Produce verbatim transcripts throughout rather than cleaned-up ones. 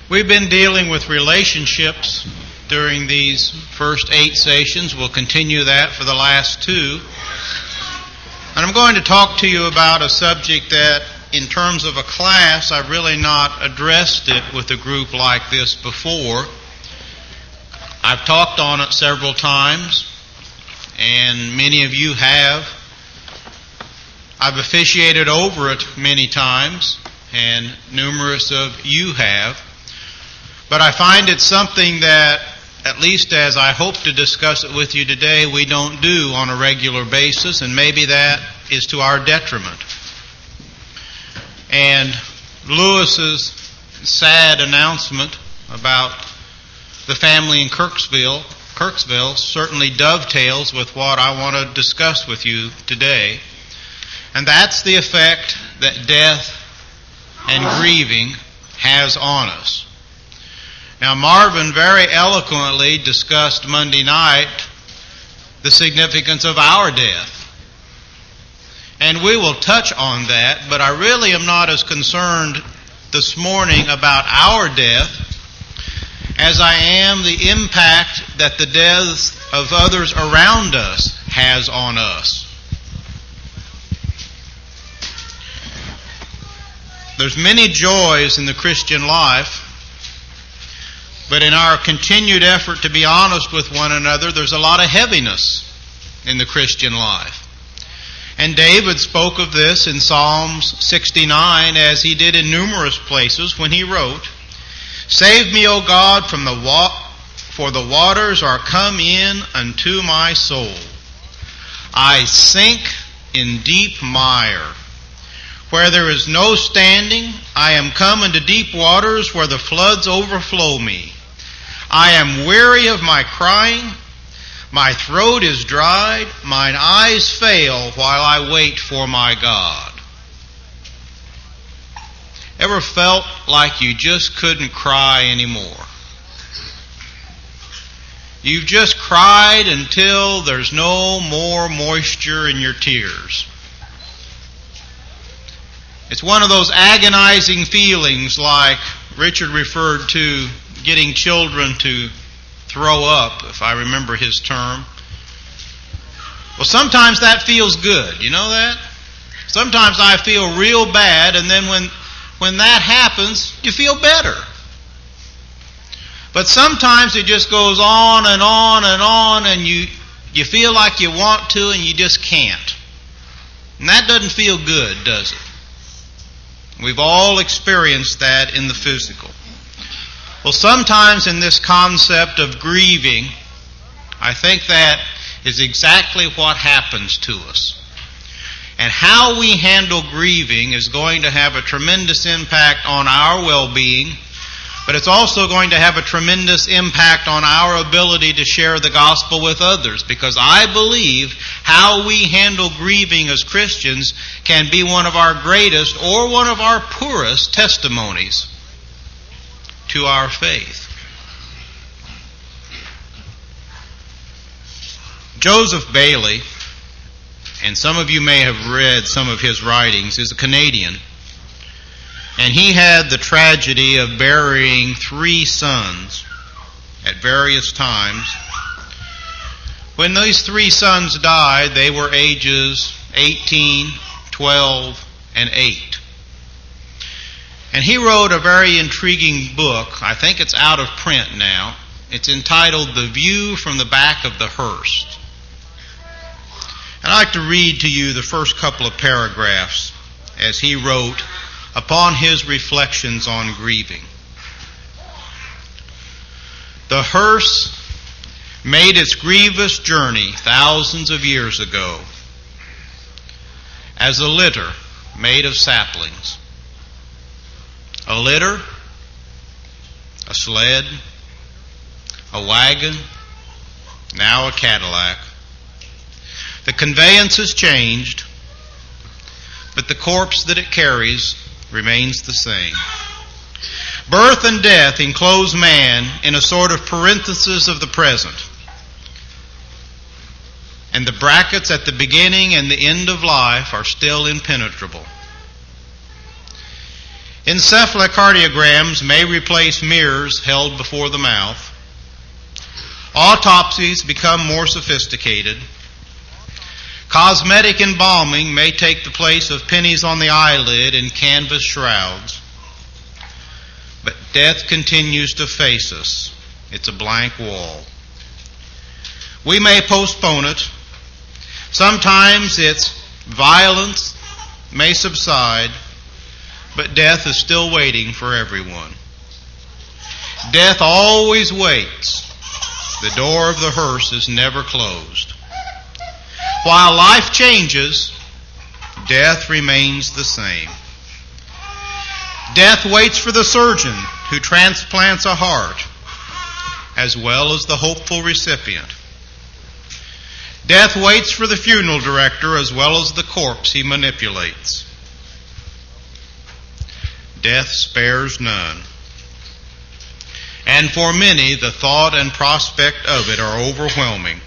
We've been dealing with relationships during these first eight sessions. We'll continue that for the last two. And I'm going to talk to you about a subject that, in terms of a class, I've really not addressed it with a group like this before. I've talked on it several times, and many of you have. I've officiated over it many times, and numerous of you have. But I find it something that, at least as I hope to discuss it with you today, we don't do on a regular basis, and maybe that is to our detriment. And Lewis's sad announcement about the family in Kirksville, Kirksville certainly dovetails with what I want to discuss with you today. And that's the effect that death and grieving has on us. Now, Marvin very eloquently discussed Monday night the significance of our death. And we will touch on that, but I really am not as concerned this morning about our death as I am the impact that the deaths of others around us has on us. There's many joys in the Christian life, but in our continued effort to be honest with one another, there's a lot of heaviness in the Christian life. And David spoke of this in Psalms sixty-nine, as he did in numerous places when he wrote, "Save me, O God, from the wa- for the waters are come in unto my soul. I sink in deep mire. Where there is no standing, I am come into deep waters where the floods overflow me. I am weary of my crying. My throat is dried. Mine eyes fail while I wait for my God." Ever felt like you just couldn't cry anymore? You've just cried until there's no more moisture in your tears. It's one of those agonizing feelings, like Richard referred to getting children to throw up, if I remember his term. Well, sometimes that feels good. You know that? Sometimes I feel real bad, and then when when that happens, you feel better. But sometimes it just goes on and on and on, and you you feel like you want to, and you just can't. And that doesn't feel good, does it? We've all experienced that in the physical. Well, sometimes in this concept of grieving, I think that is exactly what happens to us. And how we handle grieving is going to have a tremendous impact on our well-being, but it's also going to have a tremendous impact on our ability to share the gospel with others, because I believe how we handle grieving as Christians can be one of our greatest or one of our poorest testimonies to our faith. Joseph Bailey, and some of you may have read some of his writings, is a Canadian. And he had the tragedy of burying three sons at various times. When these three sons died, they were ages eighteen, twelve, and eight. And he wrote a very intriguing book. I think it's out of print now. It's entitled The View from the Back of the Hearse. And I'd like to read to you the first couple of paragraphs as he wrote upon his reflections on grieving. The hearse made its grievous journey thousands of years ago as a litter made of saplings. A litter, a sled, a wagon, now a Cadillac. The conveyance has changed, but the corpse that it carries remains the same. Birth and death enclose man in a sort of parenthesis of the present. And the brackets at the beginning and the end of life are still impenetrable. Encephalocardiograms may replace mirrors held before the mouth. Autopsies become more sophisticated. Cosmetic embalming may take the place of pennies on the eyelid and canvas shrouds. But death continues to face us. It's a blank wall. We may postpone it. Sometimes its violence may subside, but death is still waiting for everyone. Death always waits. The door of the hearse is never closed. While life changes, death remains the same. Death waits for the surgeon who transplants a heart, as well as the hopeful recipient. Death waits for the funeral director as well as the corpse he manipulates. Death spares none. And for many, the thought and prospect of it are overwhelming.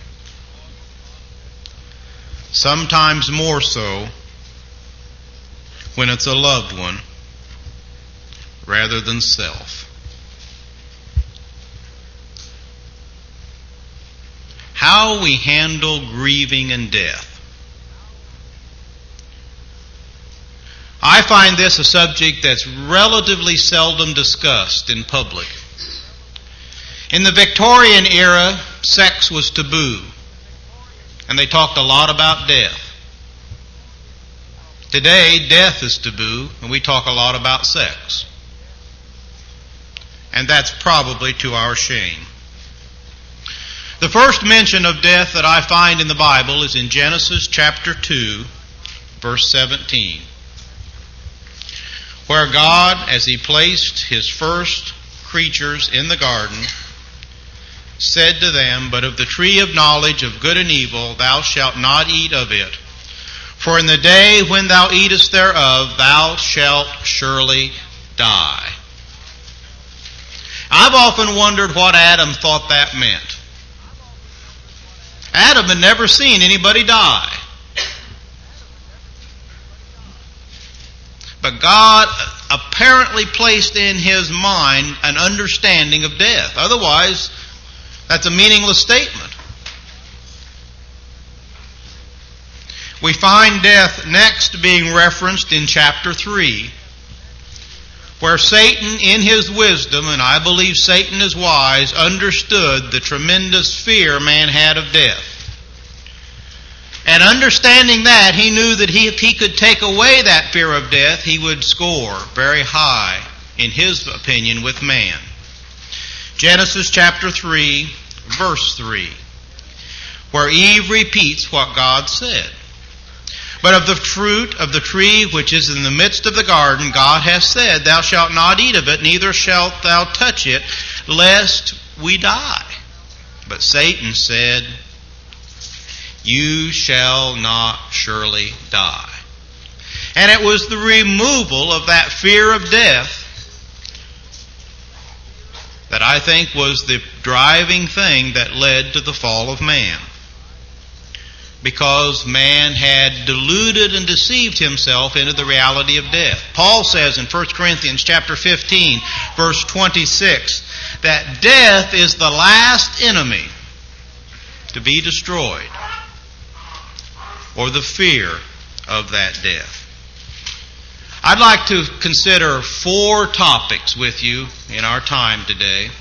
Sometimes more so when it's a loved one rather than self. How we handle grieving and death. I find this a subject that's relatively seldom discussed in public. In the Victorian era, sex was taboo, and they talked a lot about death. Today, death is taboo, and we talk a lot about sex. And that's probably to our shame. The first mention of death that I find in the Bible is in Genesis chapter two, verse seventeen, where God, as He placed His first creatures in the garden, said to them, "But of the tree of knowledge of good and evil thou shalt not eat of it. For in the day when thou eatest thereof, thou shalt surely die." I've often wondered what Adam thought that meant. Adam had never seen anybody die. But God apparently placed in his mind an understanding of death. Otherwise, that's a meaningless statement. We find death next being referenced in chapter three, where Satan, in his wisdom, and I believe Satan is wise, understood the tremendous fear man had of death. And understanding that, he knew that he, if he could take away that fear of death, he would score very high, in his opinion, with man. Genesis chapter three, verse three, where Eve repeats what God said. "But of the fruit of the tree which is in the midst of the garden, God hath said, Thou shalt not eat of it, neither shalt thou touch it, lest we die. But Satan said, You shall not surely die." And it was the removal of that fear of death that I think was the driving thing that led to the fall of man. Because man had deluded and deceived himself into the reality of death. Paul says in First Corinthians chapter fifteen, verse twenty-six, that death is the last enemy to be destroyed, or the fear of that death. I'd like to consider four topics with you in our time today.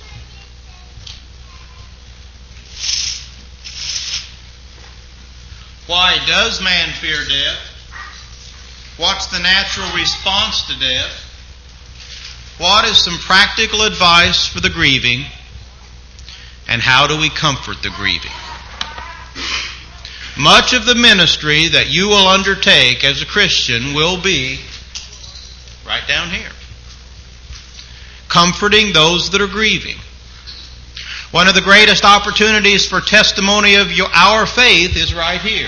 Why does man fear death? What's the natural response to death? What is some practical advice for the grieving? And how do we comfort the grieving? Much of the ministry that you will undertake as a Christian will be right down here. Comforting those that are grieving. One of the greatest opportunities for testimony of your, our faith is right here.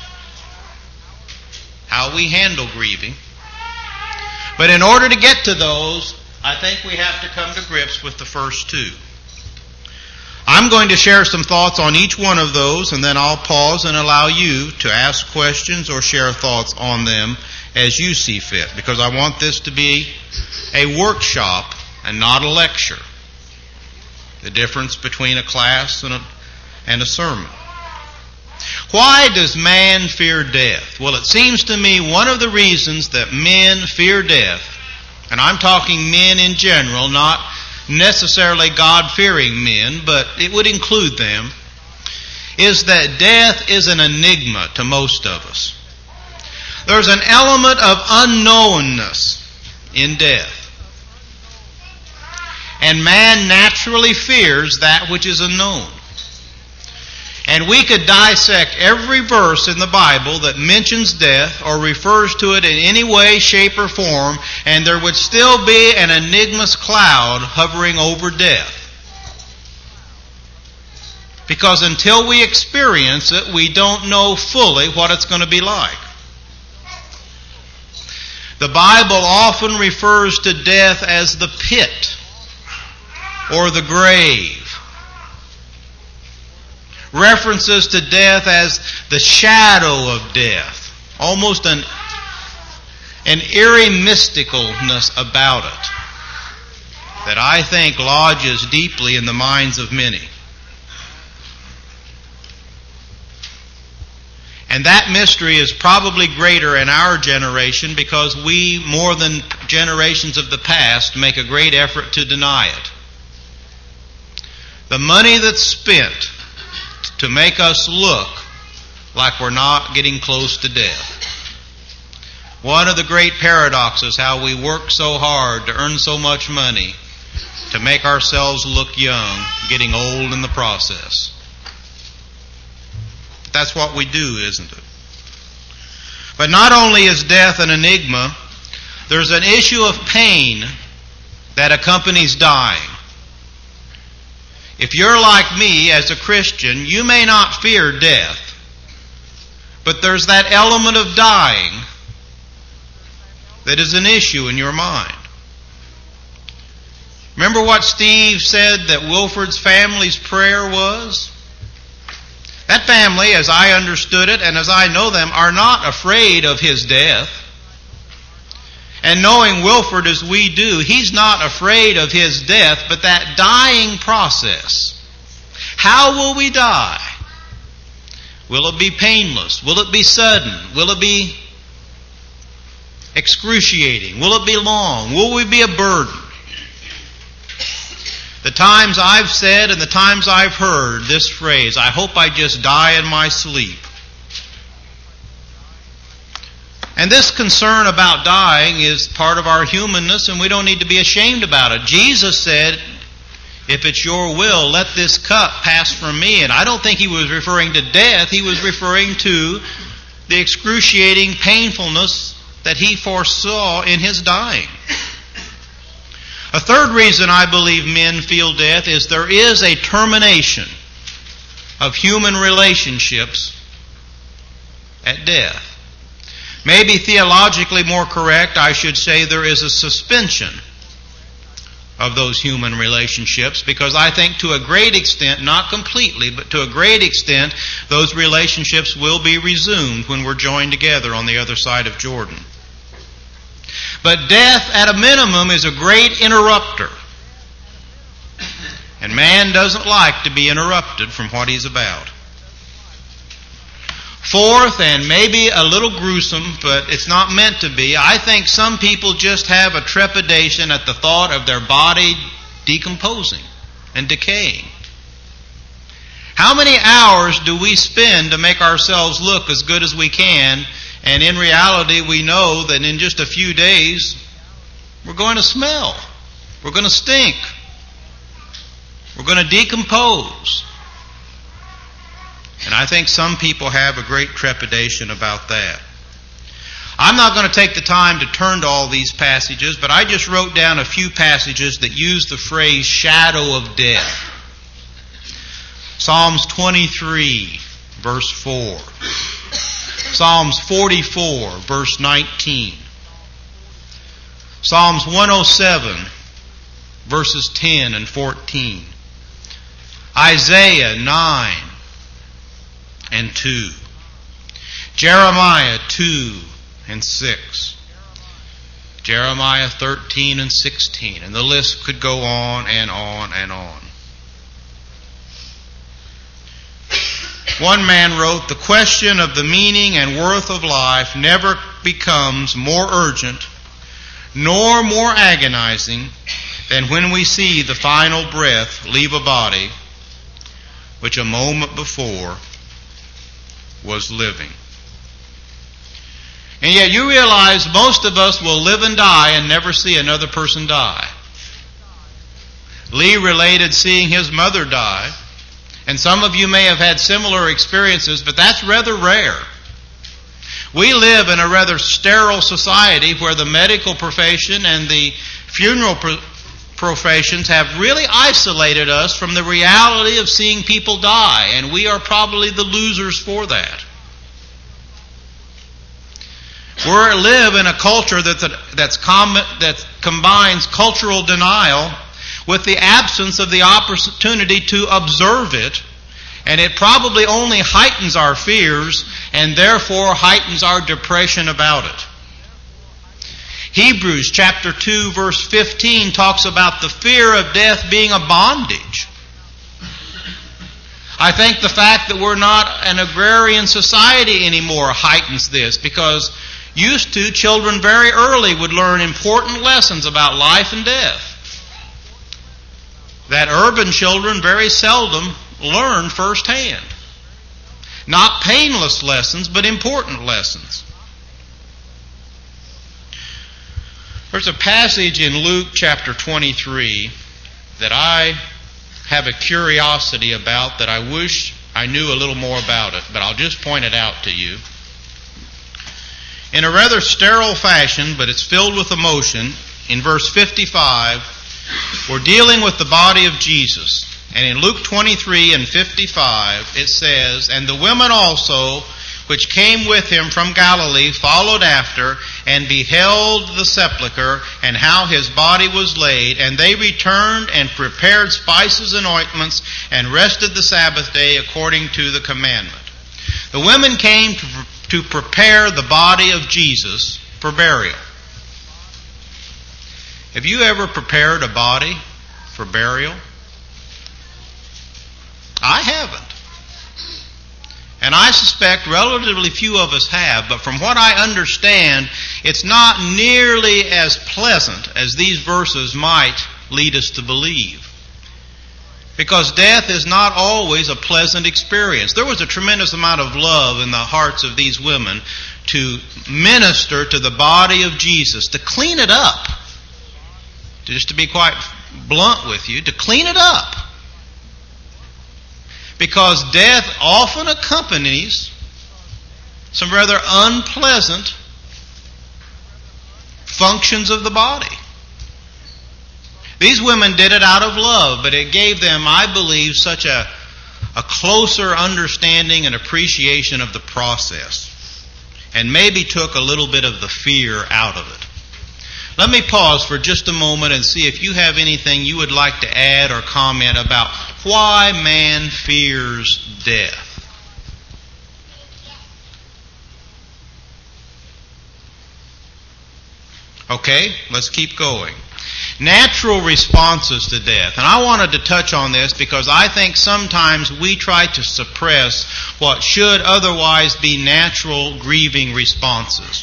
How we handle grieving. But in order to get to those, I think we have to come to grips with the first two. I'm going to share some thoughts on each one of those, and then I'll pause and allow you to ask questions or share thoughts on them as you see fit, because I want this to be a workshop and not a lecture. The difference between a class and a, and a sermon. Why does man fear death? Well, it seems to me one of the reasons that men fear death, and I'm talking men in general, not necessarily God-fearing men, but it would include them, is that death is an enigma to most of us. There's an element of unknownness in death. And man naturally fears that which is unknown. And we could dissect every verse in the Bible that mentions death or refers to it in any way, shape, or form, and there would still be an enigma's cloud hovering over death. Because until we experience it, we don't know fully what it's going to be like. The Bible often refers to death as the pit or the grave. References to death as the shadow of death. Almost an, an eerie mysticalness about it that I think lodges deeply in the minds of many. And that mystery is probably greater in our generation because we, more than generations of the past, make a great effort to deny it. The money that's spent to make us look like we're not getting close to death. One of the great paradoxes, how we work so hard to earn so much money to make ourselves look young, getting old in the process. That's what we do, isn't it? But not only is death an enigma, there's an issue of pain that accompanies dying. If you're like me as a Christian, you may not fear death, but there's that element of dying that is an issue in your mind. Remember what Steve said that Wilford's family's prayer was? That family, as I understood it and as I know them, are not afraid of his death. And knowing Wilford as we do, he's not afraid of his death, but that dying process. How will we die? Will it be painless? Will it be sudden? Will it be excruciating? Will it be long? Will we be a burden? The times I've said and the times I've heard this phrase, I hope I just die in my sleep. And this concern about dying is part of our humanness, and we don't need to be ashamed about it. Jesus said, if it's your will, let this cup pass from me. And I don't think he was referring to death. He was referring to the excruciating painfulness that he foresaw in his dying. A third reason I believe men feel death is there is a termination of human relationships at death. Maybe theologically more correct, I should say there is a suspension of those human relationships, because I think to a great extent, not completely, but to a great extent, those relationships will be resumed when we're joined together on the other side of Jordan. But death, at a minimum, is a great interrupter. And man doesn't like to be interrupted from what he's about. Fourth, and maybe a little gruesome, but it's not meant to be, I think some people just have a trepidation at the thought of their body decomposing and decaying. How many hours do we spend to make ourselves look as good as we can, and in reality we know that in just a few days we're going to smell, we're going to stink, we're going to decompose. And I think some people have a great trepidation about that. I'm not going to take the time to turn to all these passages, but I just wrote down a few passages that use the phrase shadow of death. Psalms twenty-three, verse four. Psalms forty-four, verse nineteen. Psalms one oh seven, verses ten and fourteen. Isaiah nine and two. Jeremiah two and six. Jeremiah thirteen and sixteen. And the list could go on and on and on. One man wrote, "The question of the meaning and worth of life never becomes more urgent nor more agonizing than when we see the final breath leave a body which a moment before was living." And yet you realize most of us will live and die and never see another person die. Lee related seeing his mother die, and some of you may have had similar experiences, but that's rather rare. We live in a rather sterile society where the medical profession and the funeral pro- professions have really isolated us from the reality of seeing people die, and we are probably the losers for that. We live in a culture that's a, that's com- that combines cultural denial with the absence of the opportunity to observe it, and it probably only heightens our fears and therefore heightens our depression about it. Hebrews chapter two verse fifteen talks about the fear of death being a bondage. I think the fact that we're not an agrarian society anymore heightens this, because used to, children very early would learn important lessons about life and death that urban children very seldom learn firsthand. Not painless lessons, but important lessons. There's a passage in Luke chapter twenty-three that I have a curiosity about that I wish I knew a little more about it, but I'll just point it out to you. In a rather sterile fashion, but it's filled with emotion, in verse fifty-five, we're dealing with the body of Jesus. And in Luke twenty-three and fifty-five, it says, "And the women also, which came with him from Galilee, followed after, and beheld the sepulchre, and how his body was laid. And they returned and prepared spices and ointments, and rested the Sabbath day according to the commandment." The women came to to prepare the body of Jesus for burial. Have you ever prepared a body for burial? I haven't. And I suspect relatively few of us have, but from what I understand, it's not nearly as pleasant as these verses might lead us to believe. Because death is not always a pleasant experience. There was a tremendous amount of love in the hearts of these women to minister to the body of Jesus, to clean it up. Just to be quite blunt with you, to clean it up. Because death often accompanies some rather unpleasant functions of the body. These women did it out of love, but it gave them, I believe, such a, a closer understanding and appreciation of the process, and maybe took a little bit of the fear out of it. Let me pause for just a moment and see if you have anything you would like to add or comment about why man fears death. Okay, let's keep going. Natural responses to death. And I wanted to touch on this because I think sometimes we try to suppress what should otherwise be natural grieving responses.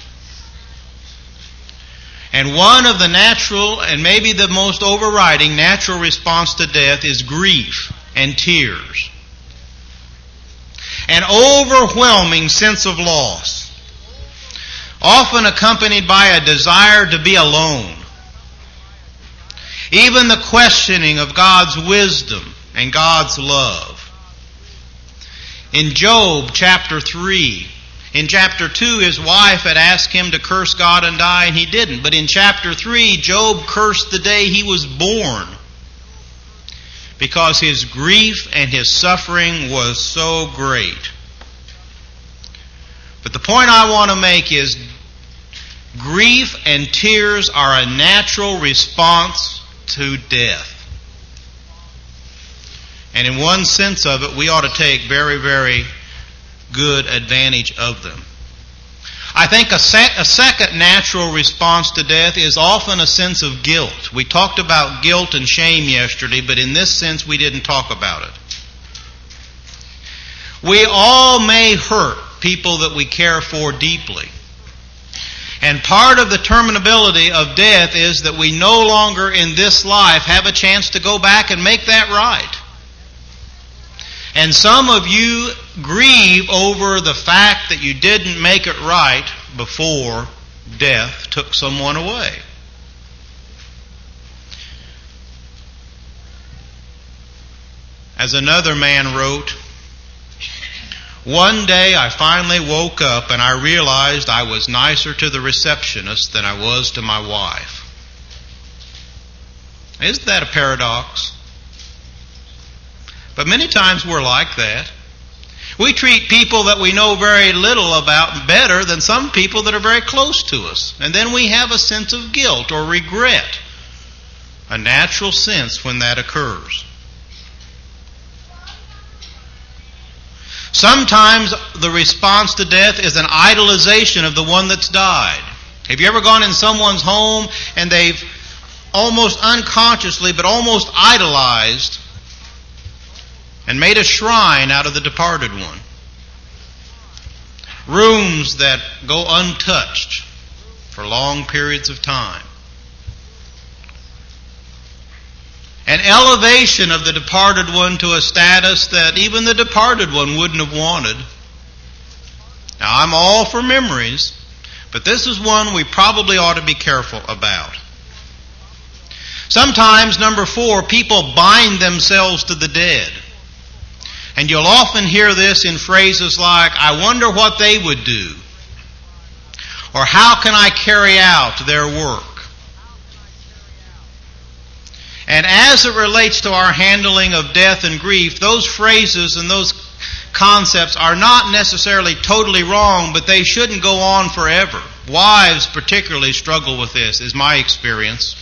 And one of the natural, and maybe the most overriding natural response to death is grief and tears. An overwhelming sense of loss, often accompanied by a desire to be alone. Even the questioning of God's wisdom and God's love. In Job chapter three, in chapter two, his wife had asked him to curse God and die, and he didn't. But in chapter three, Job cursed the day he was born because his grief and his suffering was so great. But the point I want to make is grief and tears are a natural response to death. And in one sense of it, we ought to take very, very good advantage of them. I think a, sec- a second natural response to death is often a sense of guilt. We talked about guilt and shame yesterday, but in this sense we didn't talk about it. We all may hurt people that we care for deeply. And part of the terminability of death is that we no longer in this life have a chance to go back and make that right. And some of you grieve over the fact that you didn't make it right before death took someone away. As another man wrote, "One day I finally woke up and I realized I was nicer to the receptionist than I was to my wife." Isn't that a paradox? But many times we're like that. We treat people that we know very little about better than some people that are very close to us. And then we have a sense of guilt or regret, a natural sense when that occurs. Sometimes the response to death is an idolization of the one that's died. Have you ever gone in someone's home and they've almost unconsciously but almost idolized and made a shrine out of the departed one? Rooms that go untouched for long periods of time. An elevation of the departed one to a status that even the departed one wouldn't have wanted. Now, I'm all for memories, but this is one we probably ought to be careful about. Sometimes, number four, people bind themselves to the dead. And you'll often hear this in phrases like, "I wonder what they would do," or "How can I carry out their work?" And as it relates to our handling of death and grief, those phrases and those concepts are not necessarily totally wrong, but they shouldn't go on forever. Wives particularly struggle with this, is my experience.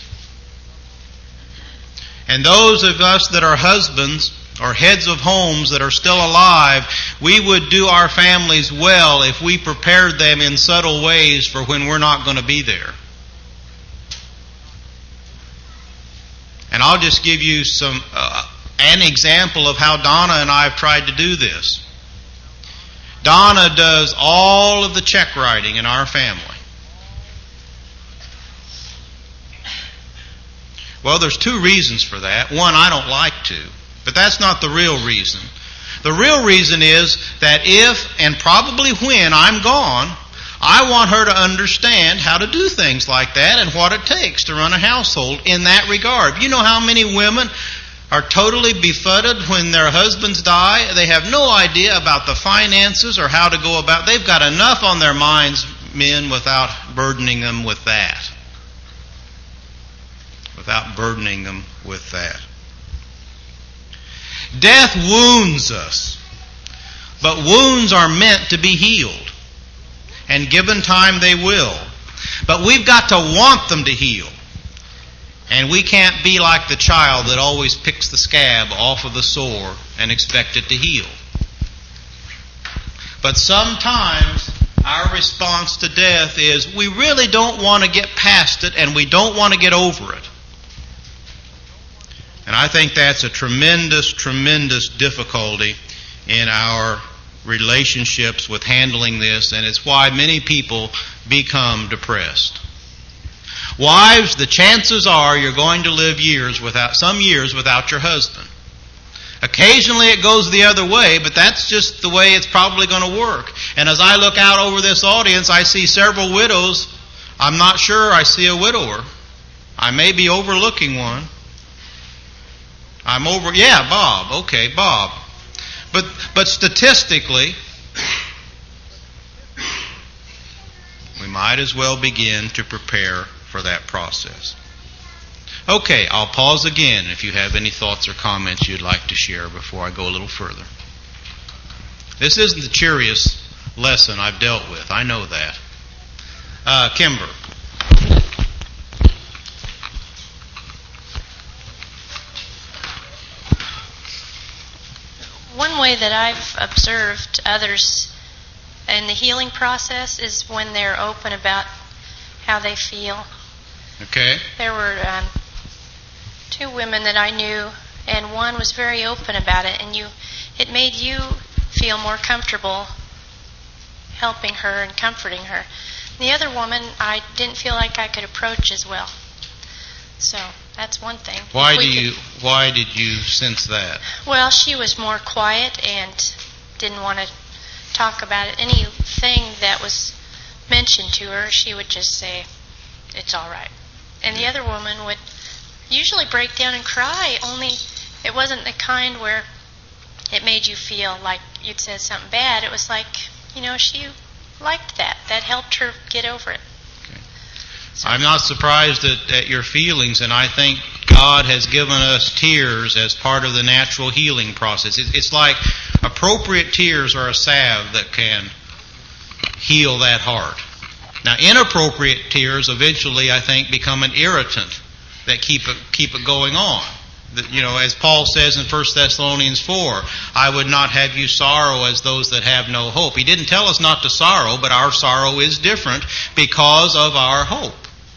And those of us that are husbands or heads of homes that are still alive, we would do our families well if we prepared them in subtle ways for when we're not going to be there. And I'll just give you some uh, an example of how Donna and I have tried to do this. Donna does all of the check writing in our family. Well, there's two reasons for that. One, I don't like to. But that's not the real reason. The real reason is that if, and probably when, I'm gone, I want her to understand how to do things like that and what it takes to run a household in that regard. You know how many women are totally befuddled when their husbands die? They have no idea about the finances or how to go about. They've got enough on their minds, men, without burdening them with that. Without burdening them with that. Death wounds us, but wounds are meant to be healed, and given time they will. But we've got to want them to heal, and we can't be like the child that always picks the scab off of the sore and expect it to heal. But sometimes our response to death is we really don't want to get past it and we don't want to get over it. And I think that's a tremendous, tremendous difficulty in our relationships with handling this, and it's why many people become depressed. Wives, the chances are you're going to live years without, some years without your husband. Occasionally it goes the other way, but that's just the way it's probably going to work. And as I look out over this audience, I see several widows. I'm not sure I see a widower. I may be overlooking one. I'm over, yeah, Bob. Okay, Bob. But but statistically, we might as well begin to prepare for that process. Okay, I'll pause again if you have any thoughts or comments you'd like to share before I go a little further. This isn't the cheeriest lesson I've dealt with. I know that. Uh, Kimber. One way that I've observed others in the healing process is when they're open about how they feel. Okay. There were um, two women that I knew, and one was very open about it, and you, it made you feel more comfortable helping her and comforting her. The other woman, I didn't feel like I could approach as well. So that's one thing. Why do you? Why did you sense that? Well, she was more quiet and didn't want to talk about it. Anything that was mentioned to her, she would just say, "It's all right." And the other woman would usually break down and cry. Only it wasn't the kind where it made you feel like you'd said something bad. It was like, you know, she liked that. That helped her get over it. Okay. So. I'm not surprised at, at your feelings, and I think God has given us tears as part of the natural healing process. It, it's like appropriate tears are a salve that can heal that heart. Now, inappropriate tears eventually, I think, become an irritant that keep it, keep it going on. That, you know, as Paul says in First Thessalonians four, I would not have you sorrow as those that have no hope. He didn't tell us not to sorrow, but our sorrow is different because of our hope.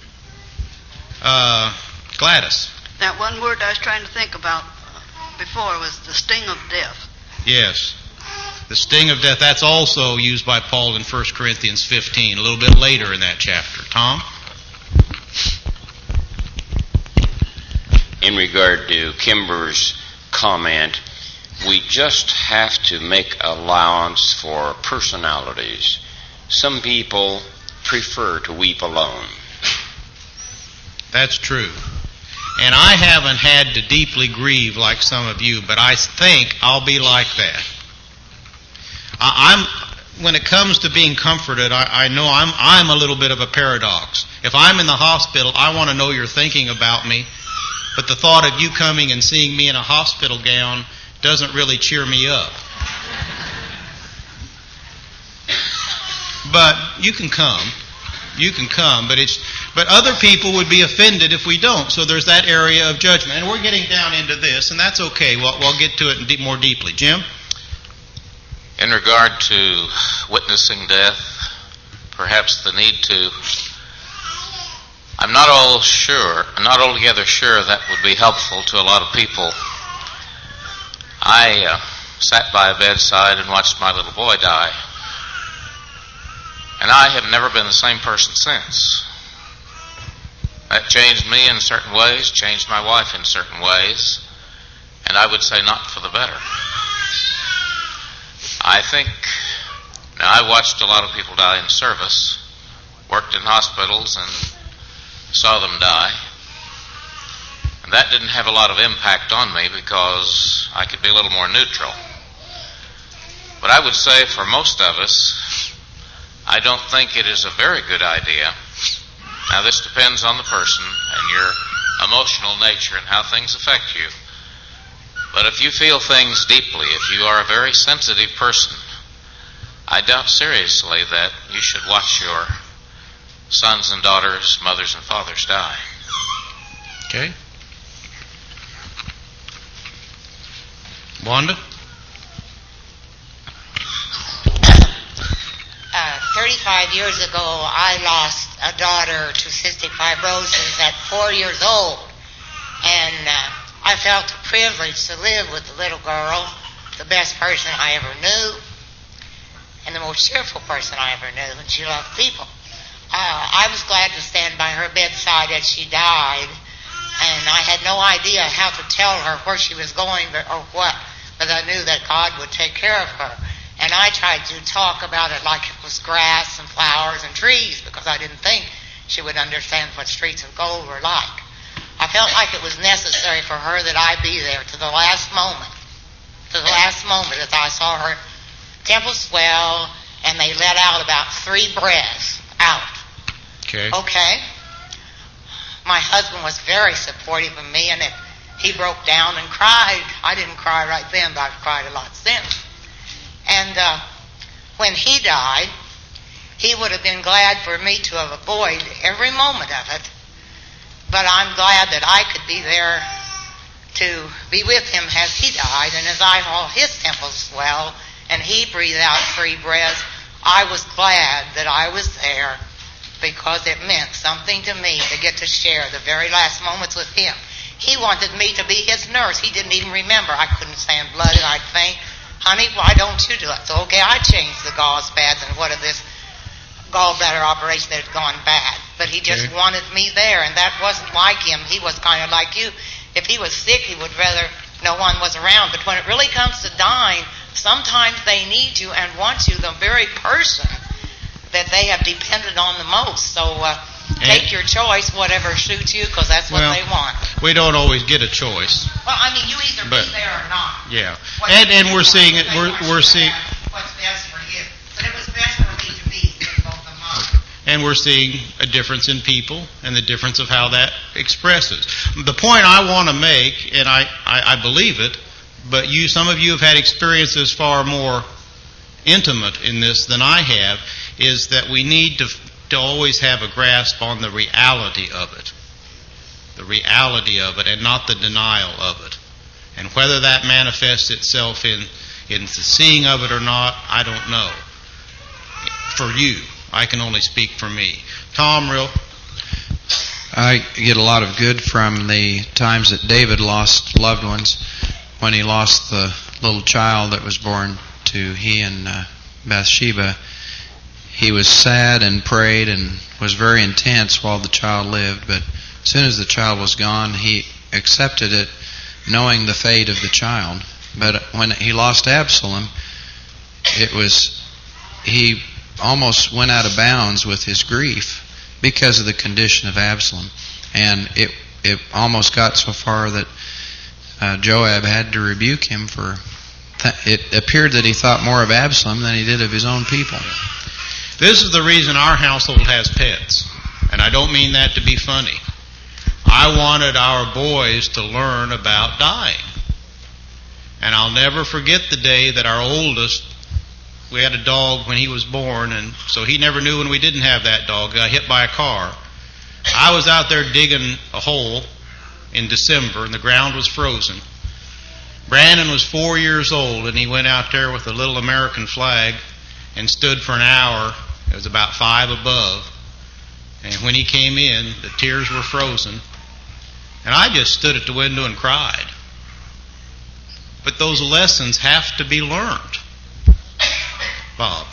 Uh, Gladys. That one word I was trying to think about before was the sting of death. Yes. The sting of death, that's also used by Paul in First Corinthians fifteen, a little bit later in that chapter. Tom? In regard to Kimber's comment, we just have to make allowance for personalities. Some people prefer to weep alone. That's true. And I haven't had to deeply grieve like some of you, but I think I'll be like that. I'm, when it comes to being comforted, I, I know I'm, I'm a little bit of a paradox. If I'm in the hospital, I want to know you're thinking about me, but the thought of you coming and seeing me in a hospital gown doesn't really cheer me up. But you can come. You can come, but it's but other people would be offended if we don't. So there's that area of judgment. And we're getting down into this, and that's okay. We'll, we'll get to it more deeply. Jim? In regard to witnessing death, perhaps the need to, I'm not all sure, I'm not altogether sure that would be helpful to a lot of people. I uh, sat by a bedside and watched my little boy die. And I have never been the same person since. That changed me in certain ways, changed my wife in certain ways, and I would say not for the better. I think, now I watched a lot of people die in service, worked in hospitals and saw them die. And that didn't have a lot of impact on me because I could be a little more neutral. But I would say for most of us, I don't think it is a very good idea. Now this depends on the person and your emotional nature and how things affect you. But if you feel things deeply, if you are a very sensitive person, I doubt seriously that you should watch your sons and daughters, mothers and fathers die. Okay. Wanda? Uh, thirty-five years ago, I lost a daughter to cystic fibrosis at four years old. And uh, I felt the privilege to live with the little girl, the best person I ever knew, and the most cheerful person I ever knew, and she loved people. Uh, I was glad to stand by her bedside as she died, and I had no idea how to tell her where she was going or what, but I knew that God would take care of her. And I tried to talk about it like it was grass and flowers and trees because I didn't think she would understand what streets of gold were like. I felt like it was necessary for her that I be there to the last moment, to the last moment as I saw her temple swell and they let out about three breaths out. Okay. Okay. My husband was very supportive of me, and it, he broke down and cried. I didn't cry right then, but I've cried a lot since. And uh, when he died, he would have been glad for me to have avoided every moment of it. But I'm glad that I could be there to be with him as he died. And as I saw his temples swell and he breathed out three breaths, I was glad that I was there because it meant something to me to get to share the very last moments with him. He wanted me to be his nurse. He didn't even remember. I couldn't stand blood and I'd faint. Honey, why don't you do it? So, okay, I changed the gauze pads and what of this gallbladder operation that had gone bad. But he just Okay. wanted me there, and that wasn't like him. He was kind of like you. If he was sick, he would rather no one was around. But when it really comes to dying, sometimes they need you and want you, the very person that they have depended on the most. So uh, take your choice, whatever suits you, because that's what Well, they want. We don't always get a choice. Well, I mean, you either but- be there or not. Yeah. What And you and we're want, seeing it. they We're want we're you to seeing have what's best for you. But it was best for me to be in both of mine. and we're seeing a difference in people and the difference of how that expresses. The point I want to make, and I, I, I believe it, but you, some of you have had experiences far more intimate in this than I have, is that we need to, to always have a grasp on the reality of it. The reality of it and not the denial of it. And whether that manifests itself in, in the seeing of it or not, I don't know. For you. I can only speak for me. Tom, real. I get a lot of good from the times that David lost loved ones. When he lost the little child that was born to he and uh, Bathsheba, he was sad and prayed and was very intense while the child lived. But as soon as the child was gone, he accepted it, knowing the fate of the child. But when he lost Absalom, it was he almost went out of bounds with his grief because of the condition of Absalom. And it it almost got so far that uh, Joab had to rebuke him for th- it appeared that he thought more of Absalom than he did of his own people. This is the reason our household has pets. And I don't mean that to be funny. I wanted our boys to learn about dying. And I'll never forget the day that our oldest, we had a dog when he was born, and so he never knew when we didn't have that dog, got hit by a car. I was out there digging a hole in December, and the ground was frozen. Brandon was four years old, and he went out there with a little American flag and stood for an hour. It was about five above. And when he came in, the tears were frozen. And I just stood at the window and cried. But those lessons have to be learned. Bob.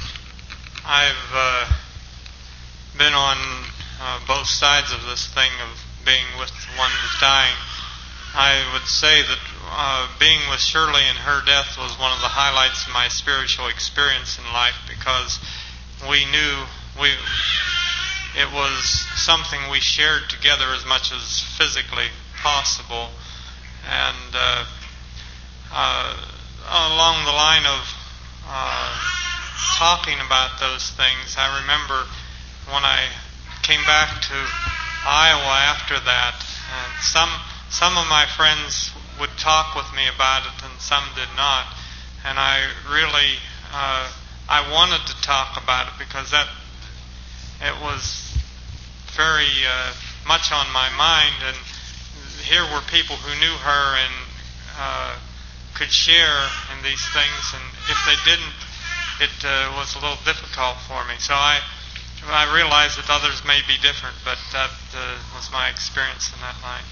I've uh, been on uh, both sides of this thing of being with one who's dying. I would say that uh, being with Shirley in her death was one of the highlights of my spiritual experience in life, because we knew we it was something we shared together as much as physically possible. And uh, uh, along the line of uh, talking about those things, I remember when I came back to Iowa after that, and some some of my friends would talk with me about it and some did not, and I really uh, I wanted to talk about it because that it was very uh, much on my mind, and here were people who knew her and uh, could share in these things, and if they didn't, it uh, was a little difficult for me. So I I realized that others may be different, but that uh, was my experience in that line.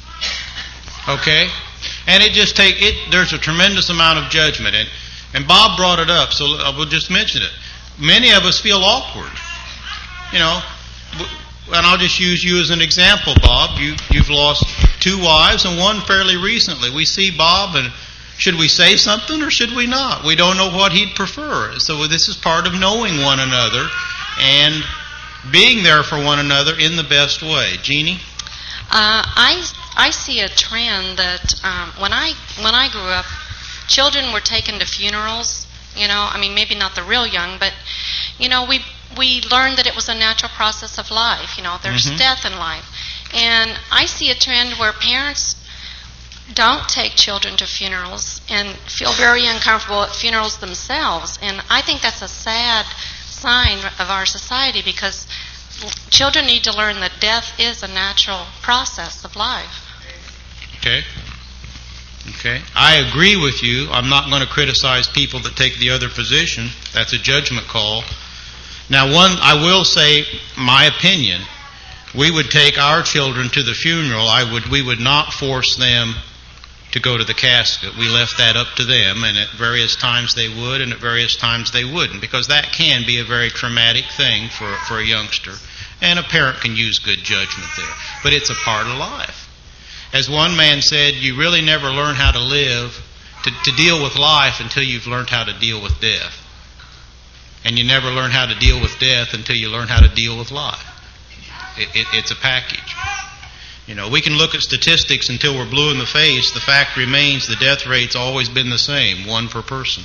Okay? And it just take it there's a tremendous amount of judgment, and and Bob brought it up, so I will just mention it. Many of us feel awkward. You know, and I'll just use you as an example, Bob. You you've lost two wives and one fairly recently. We see Bob, and should we say something or should we not? We don't know what he'd prefer. So this is part of knowing one another and being there for one another in the best way. Jeannie? Uh, I I see a trend that um, when I when I grew up, children were taken to funerals. You know, I mean, maybe not the real young, but you know, we we learned that it was a natural process of life. You know, there's Mm-hmm. death in life, and I see a trend where parents don't take children to funerals and feel very uncomfortable at funerals themselves, and I think that's a sad sign of our society, because children need to learn that death is a natural process of life. Okay. Okay? I agree with you. I'm not going to criticize people that take the other position. That's a judgment call. Now, one, I will say my opinion. We would take our children to the funeral. I would, we would not force them to go to the casket. We left that up to them, and at various times they would, and at various times they wouldn't, because that can be a very traumatic thing for, for a youngster, and a parent can use good judgment there. But it's a part of life. As one man said, you really never learn how to live, to, to deal with life until you've learned how to deal with death. And you never learn how to deal with death until you learn how to deal with life. It, it, it's a package. You know, we can look at statistics until we're blue in the face. The fact remains the death rate's always been the same, one per person.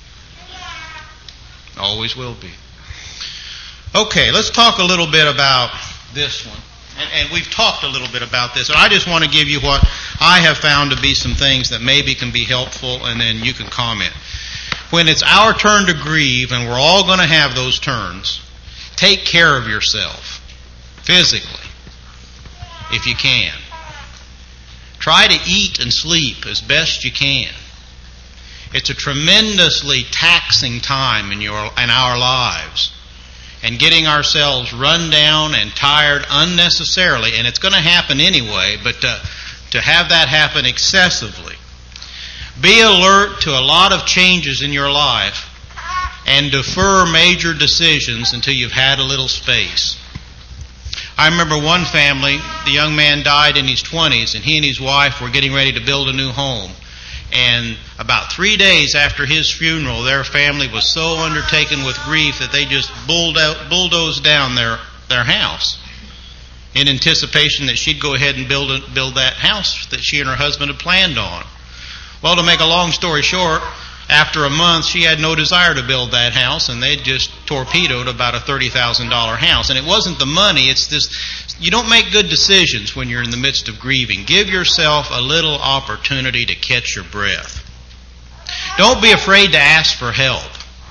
Always will be. Okay, let's talk a little bit about this one. And, and we've talked a little bit about this. And I just want to give you what I have found to be some things that maybe can be helpful, and then you can comment. When it's our turn to grieve, and we're all going to have those turns, take care of yourself physically, if you can. Try to eat and sleep as best you can. It's a tremendously taxing time in your in our lives, and getting ourselves run down and tired unnecessarily, and it's going to happen anyway, but to, to have that happen excessively. Be alert to a lot of changes in your life, and defer major decisions until you've had a little space. I remember one family, the young man died in his twenties, and he and his wife were getting ready to build a new home. And about three days after his funeral, their family was so undertaken with grief that they just bulldozed down their, their house in anticipation that she'd go ahead and build a, build that house that she and her husband had planned on. Well, to make a long story short, after a month, she had no desire to build that house, and they'd just torpedoed about a thirty thousand dollars house. And it wasn't the money, it's this, you don't make good decisions when you're in the midst of grieving. Give yourself a little opportunity to catch your breath. Don't be afraid to ask for help.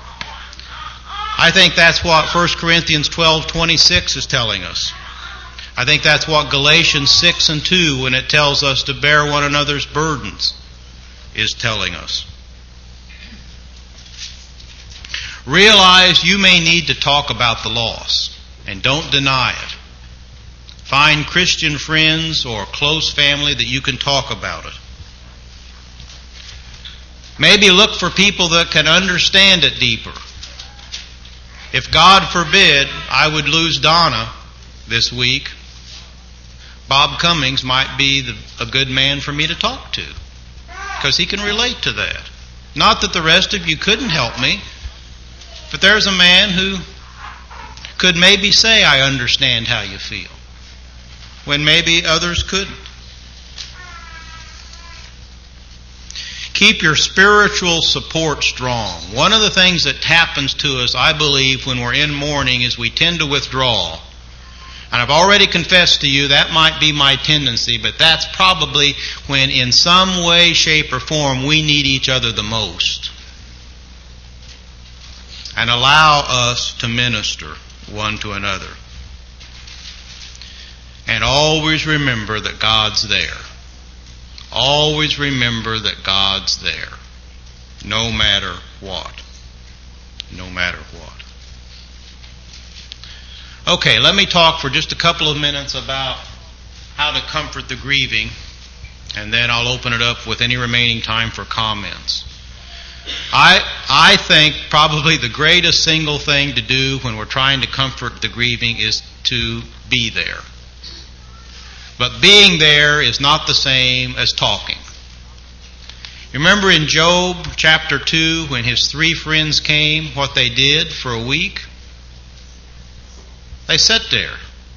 I think that's what First Corinthians twelve twenty-six is telling us. I think that's what Galatians six and two, when it tells us to bear one another's burdens, is telling us. Realize you may need to talk about the loss, and don't deny it. Find Christian friends or close family that you can talk about it. Maybe look for people that can understand it deeper. If God forbid I would lose Donna this week, Bob Cummings might be the, a good man for me to talk to, because he can relate to that. Not that the rest of you couldn't help me, but there's a man who could maybe say, I understand how you feel, when maybe others couldn't. Keep your spiritual support strong. One of the things that happens to us, I believe, when we're in mourning is we tend to withdraw. And I've already confessed to you that might be my tendency, but that's probably when in some way, shape, or form we need each other the most. And allow us to minister one to another. And always remember that God's there. Always remember that God's there. No matter what. No matter what. Okay, let me talk for just a couple of minutes about how to comfort the grieving, and then I'll open it up with any remaining time for comments. I I think probably the greatest single thing to do when we're trying to comfort the grieving is to be there. But being there is not the same as talking. You remember in Job chapter two, when his three friends came, what they did for a week? They sat there.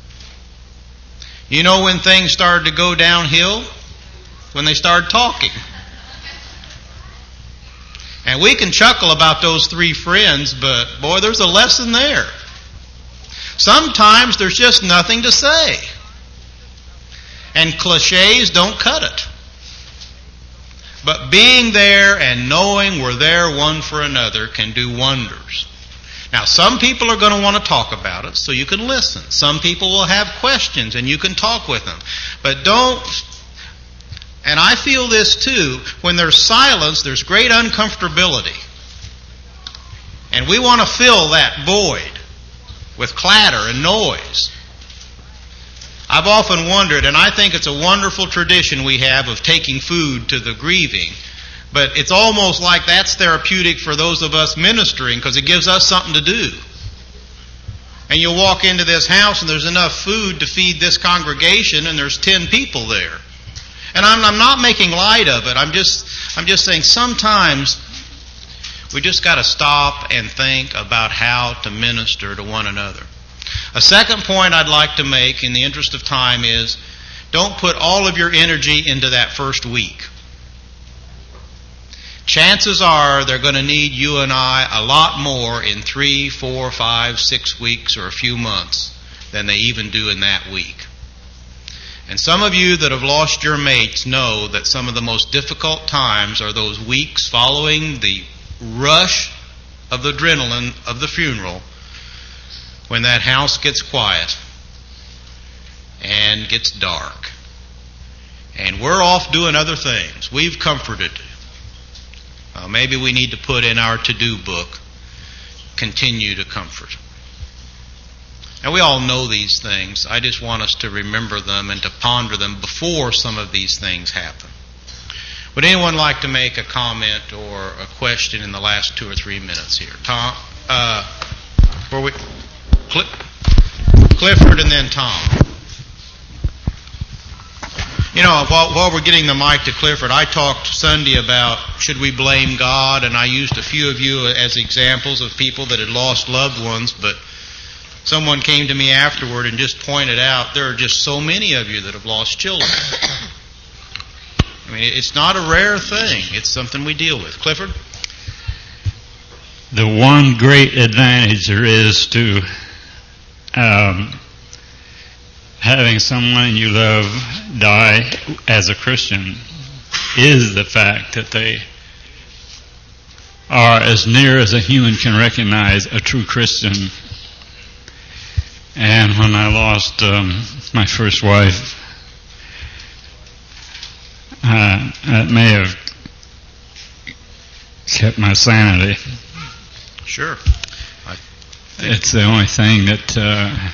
You know when things started to go downhill? When they started talking. And we can chuckle about those three friends, but boy, there's a lesson there. Sometimes there's just nothing to say. And cliches don't cut it. But being there and knowing we're there one for another can do wonders. Now, some people are going to want to talk about it, so you can listen. Some people will have questions, and you can talk with them. But don't, And I feel this too. When there's silence, there's great uncomfortability. And we want to fill that void with clatter and noise. I've often wondered, and I think it's a wonderful tradition we have of taking food to the grieving, but it's almost like that's therapeutic for those of us ministering because it gives us something to do. And you'll walk into this house and there's enough food to feed this congregation and there's ten people there. And I'm, I'm not making light of it. I'm just, I'm just saying sometimes we just got to stop and think about how to minister to one another. A second point I'd like to make in the interest of time is don't put all of your energy into that first week. Chances are they're going to need you and I a lot more in three, four, five, six weeks or a few months than they even do in that week. And some of you that have lost your mates know that some of the most difficult times are those weeks following the rush of the adrenaline of the funeral, when that house gets quiet and gets dark. And we're off doing other things. We've comforted. Uh, maybe we need to put in our to-do book, continue to comfort. And we all know these things. I just want us to remember them and to ponder them before some of these things happen. Would anyone like to make a comment or a question in the last two or three minutes here? Tom? Uh, where we... Cl- Clifford and then Tom. You know, while, while we're getting the mic to Clifford, I talked Sunday about should we blame God, and I used a few of you as examples of people that had lost loved ones, but someone came to me afterward and just pointed out there are just so many of you that have lost children. I mean, it's not a rare thing. It's something we deal with. Clifford? The one great advantage there is to um, having someone you love die as a Christian is the fact that they are as near as a human can recognize a true Christian. And when I lost um, my first wife, uh, it may have kept my sanity. Sure. I It's the only thing that uh,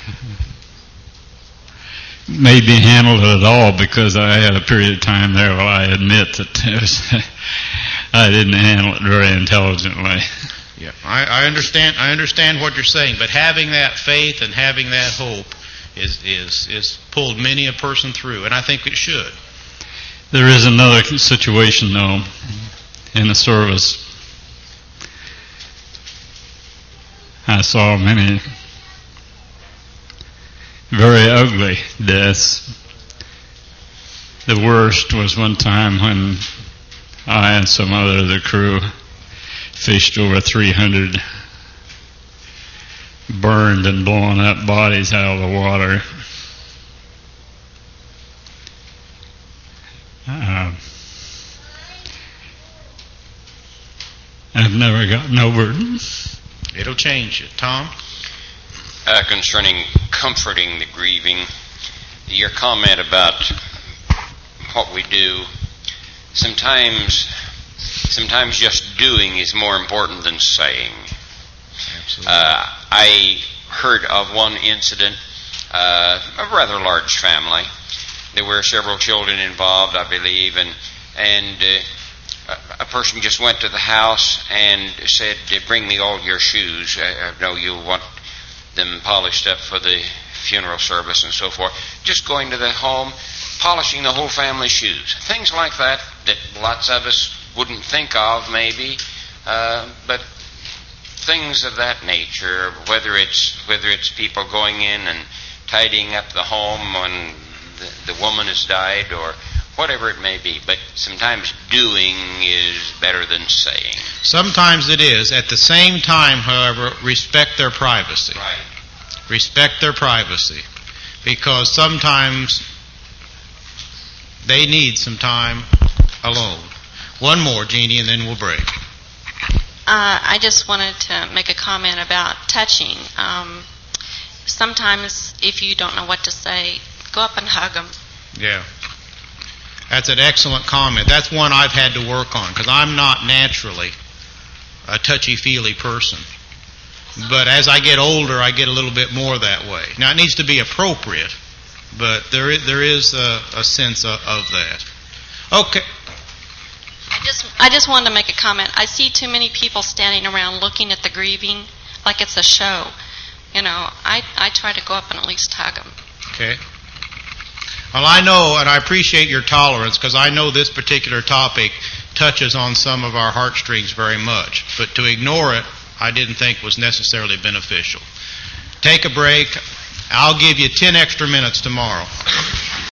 may be handled at all, because I had a period of time there where I admit that it was, I didn't handle it very intelligently. Yeah, I, I understand. I understand what you're saying, but having that faith and having that hope is is is pulled many a person through, and I think it should. There is another situation, though, in the service. I saw many very ugly deaths. The worst was one time when I and some other of the crew fished over three hundred burned and blown up bodies out of the water. Uh, I've never gotten over it. It'll change it. Tom? Uh, concerning comforting the grieving, your comment about what we do, sometimes sometimes just doing is more important than saying. Absolutely. Uh, I heard of one incident, uh, a rather large family. There were several children involved, I believe, and and uh, a person just went to the house and said, "Bring me all your shoes. I, I know you want them polished up for the funeral service and so forth." Just going to the home, polishing the whole family's shoes. Things like that that lots of us wouldn't think of, maybe, uh, but things of that nature. Whether it's whether it's people going in and tidying up the home when the, the woman has died, or whatever it may be. But sometimes doing is better than saying. Sometimes it is. At the same time, however, respect their privacy. Right. Respect their privacy. Because sometimes they need some time alone. One more, Jeannie, and then we'll break. Uh, I just wanted to make a comment about touching. Um, sometimes if you don't know what to say, go up and hug them. Yeah. That's an excellent comment. That's one I've had to work on because I'm not naturally a touchy-feely person. But as I get older, I get a little bit more that way. Now, it needs to be appropriate, but there is, there is a, a sense of, of that. Okay. I just, I just wanted to make a comment. I see too many people standing around looking at the grieving like it's a show. You know, I, I try to go up and at least hug them. Okay. Well, I know, and I appreciate your tolerance, because I know this particular topic touches on some of our heartstrings very much. But to ignore it, I didn't think was necessarily beneficial. Take a break. I'll give you ten extra minutes tomorrow.